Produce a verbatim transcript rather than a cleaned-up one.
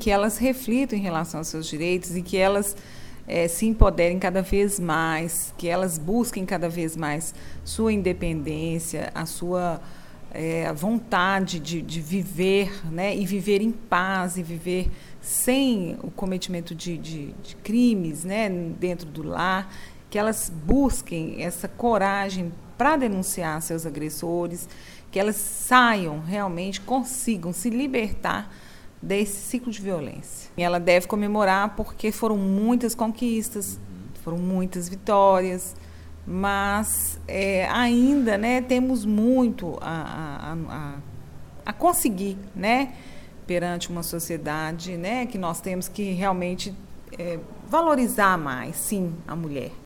que elas reflitam em relação aos seus direitos e que elas é, se empoderem cada vez mais, que elas busquem cada vez mais sua independência, a sua é, a vontade de, de viver, né, e viver em paz, e viver sem o cometimento de, de, de crimes, né, dentro do lar, que elas busquem essa coragem para denunciar seus agressores, que elas saiam realmente, consigam se libertar desse ciclo de violência. E ela deve comemorar porque foram muitas conquistas, foram muitas vitórias, mas é, ainda, né, temos muito a, a, a, a conseguir, né, perante uma sociedade, né, que nós temos que realmente é, valorizar mais, sim, a mulher.